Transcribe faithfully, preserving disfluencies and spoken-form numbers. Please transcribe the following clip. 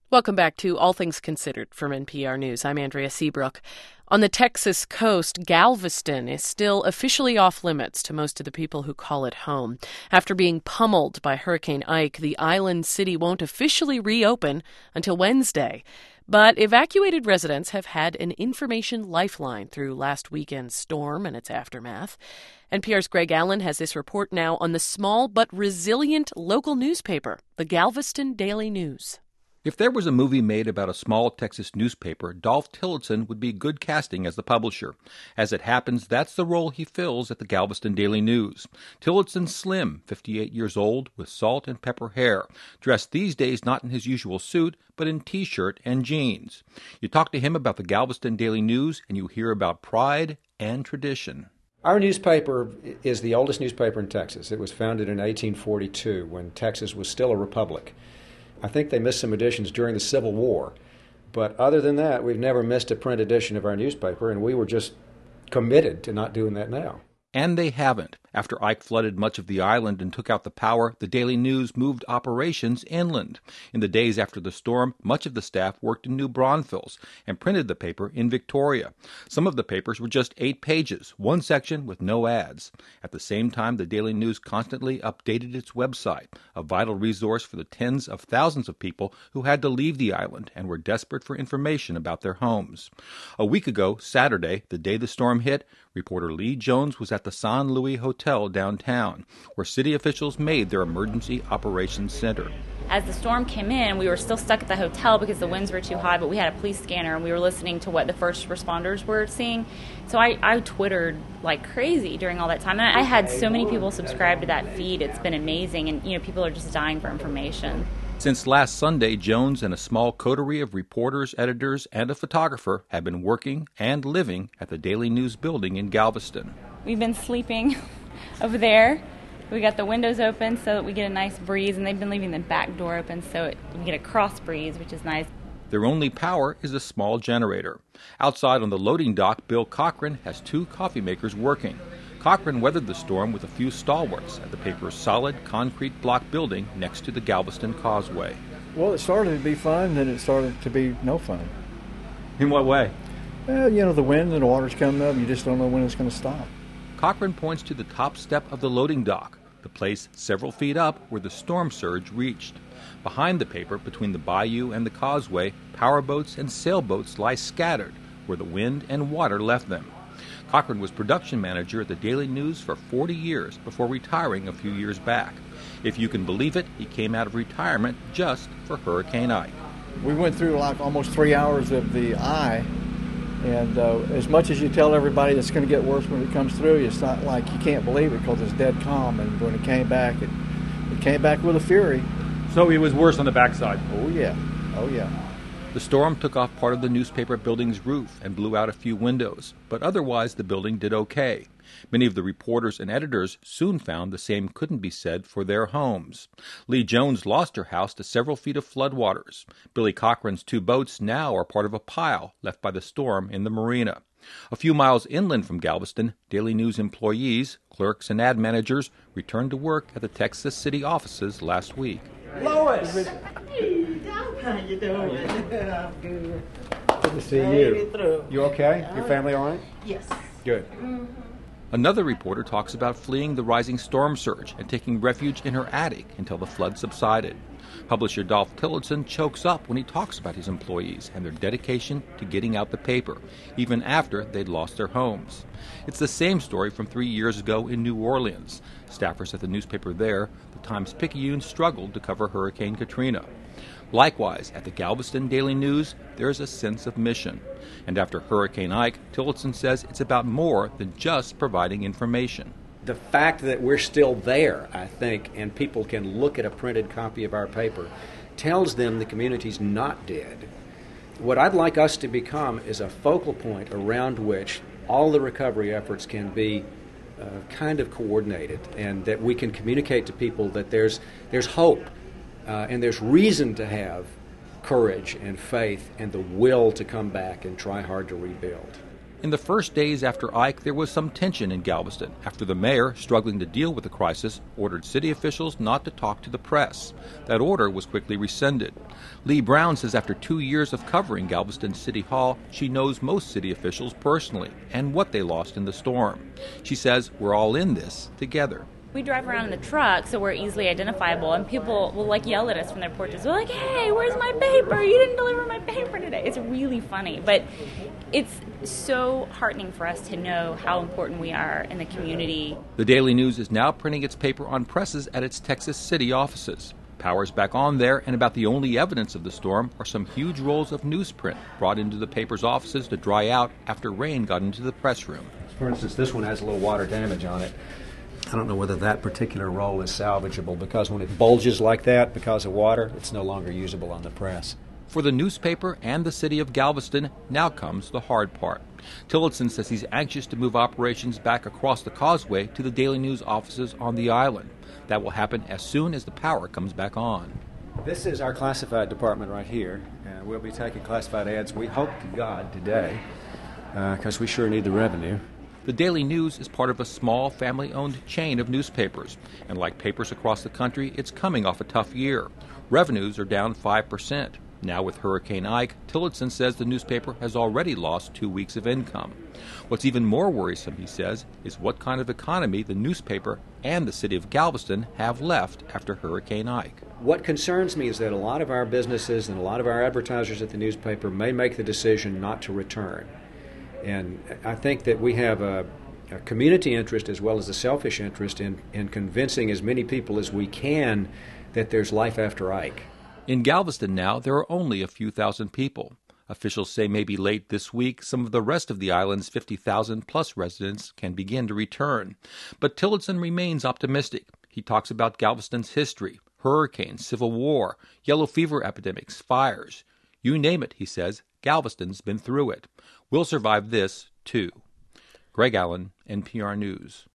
Welcome back to All Things Considered from N P R News. I'm Andrea Seabrook. On the Texas coast, Galveston is still officially off limits to most of the people who call it home. After being pummeled by Hurricane Ike, the island city won't officially reopen until Wednesday. But evacuated residents have had an information lifeline through last weekend's storm and its aftermath. N P R's Greg Allen has this report now on the small but resilient local newspaper, the Galveston Daily News. If there was a movie made about a small Texas newspaper, Dolph Tillotson would be good casting as the publisher. As it happens, that's the role he fills at the Galveston Daily News. Tillotson's slim, fifty-eight years old, with salt and pepper hair, dressed these days not in his usual suit, but in T-shirt and jeans. You talk to him about the Galveston Daily News, and you hear about pride and tradition. Our newspaper is the oldest newspaper in Texas. It was founded in eighteen forty-two, when Texas was still a republic. I think they missed some editions during the Civil War. But other than that, we've never missed a print edition of our newspaper, and we were just committed to not doing that now. And they haven't. After Ike flooded much of the island and took out the power, the Daily News moved operations inland. In the days after the storm, much of the staff worked in New Braunfels and printed the paper in Victoria. Some of the papers were just eight pages, one section with no ads. At the same time, the Daily News constantly updated its website, a vital resource for the tens of thousands of people who had to leave the island and were desperate for information about their homes. A week ago, Saturday, the day the storm hit, reporter Lee Jones was at the San Luis Hotel downtown, where city officials made their emergency operations center. As the storm came in, we were still stuck at the hotel because the winds were too high, but we had a police scanner and we were listening to what the first responders were seeing. So I, I Twittered like crazy during all that time. And I had so many people subscribe to that feed. It's been amazing. And, you know, people are just dying for information. Since last Sunday, Jones and a small coterie of reporters, editors, and a photographer have been working and living at the Daily News building in Galveston. We've been sleeping over there. We got the windows open so that we get a nice breeze, and they've been leaving the back door open so it, we get a cross breeze, which is nice. Their only power is a small generator. Outside on the loading dock, Bill Cochran has two coffee makers working. Cochran weathered the storm with a few stalwarts at the paper's solid concrete block building next to the Galveston Causeway. Well, it started to be fun, then it started to be no fun. In what way? Well, you know, the wind and the water's coming up, and you just don't know when it's going to stop. Cochran points to the top step of the loading dock, the place several feet up where the storm surge reached. Behind the paper, between the bayou and the causeway, powerboats and sailboats lie scattered where the wind and water left them. Cochran was production manager at the Daily News for forty years before retiring a few years back. If you can believe it, he came out of retirement just for Hurricane Ike. We went through like almost three hours of the eye, and uh, as much as you tell everybody it's going to get worse when it comes through, it's not like you can't believe it because it's dead calm, and when it came back, it, it came back with a fury. So it was worse on the backside? Oh, yeah. Oh, yeah. The storm took off part of the newspaper building's roof and blew out a few windows, but otherwise the building did okay. Many of the reporters and editors soon found the same couldn't be said for their homes. Lee Jones lost her house to several feet of floodwaters. Billy Cochran's two boats now are part of a pile left by the storm in the marina. A few miles inland from Galveston, Daily News employees, clerks and ad managers returned to work at the Texas City offices last week. Lois! Hey, Doc, how you doing? I'm good. Good to see you. You okay? Your family all right? Yes. Good. Mm-hmm. Another reporter talks about fleeing the rising storm surge and taking refuge in her attic until the flood subsided. Publisher Dolph Tillotson chokes up when he talks about his employees and their dedication to getting out the paper, even after they'd lost their homes. It's the same story from three years ago in New Orleans. Staffers at the newspaper there, the Times-Picayune, struggled to cover Hurricane Katrina. Likewise, at the Galveston Daily News, there is a sense of mission. And after Hurricane Ike, Tillotson says it's about more than just providing information. The fact that we're still there, I think, and people can look at a printed copy of our paper, tells them the community's not dead. What I'd like us to become is a focal point around which all the recovery efforts can be uh, kind of coordinated, and that we can communicate to people that there's there's hope, uh, and there's reason to have courage and faith and the will to come back and try hard to rebuild. In the first days after Ike, there was some tension in Galveston after the mayor, struggling to deal with the crisis, ordered city officials not to talk to the press. That order was quickly rescinded. Lee Brown says after two years of covering Galveston City Hall, she knows most city officials personally and what they lost in the storm. She says we're all in this together. We drive around in the truck, so we're easily identifiable, and people will like yell at us from their porches. They're like, "Hey, where's my paper? You didn't deliver my paper today." It's really funny, but it's so heartening for us to know how important we are in the community. The Daily News is now printing its paper on presses at its Texas City offices. Power's back on there, and about the only evidence of the storm are some huge rolls of newsprint brought into the paper's offices to dry out after rain got into the press room. For instance, this one has a little water damage on it. I don't know whether that particular roll is salvageable because when it bulges like that because of water, it's no longer usable on the press. For the newspaper and the city of Galveston, now comes the hard part. Tillotson says he's anxious to move operations back across the causeway to the Daily News offices on the island. That will happen as soon as the power comes back on. This is our classified department right here. Uh, we'll be taking classified ads, we hope to God, today, because uh, we sure need the revenue. The Daily News is part of a small family-owned chain of newspapers, and like papers across the country, it's coming off a tough year. Revenues are down five percent. Now with Hurricane Ike, Tillotson says the newspaper has already lost two weeks of income. What's even more worrisome, he says, is what kind of economy the newspaper and the city of Galveston have left after Hurricane Ike. What concerns me is that a lot of our businesses and a lot of our advertisers at the newspaper may make the decision not to return. And I think that we have a, a community interest as well as a selfish interest in, in convincing as many people as we can that there's life after Ike. In Galveston now, there are only a few thousand people. Officials say maybe late this week, some of the rest of the island's fifty thousand plus residents can begin to return. But Tillotson remains optimistic. He talks about Galveston's history, hurricanes, civil war, yellow fever epidemics, fires. You name it, he says, Galveston's been through it. We'll survive this, too. Greg Allen, N P R News.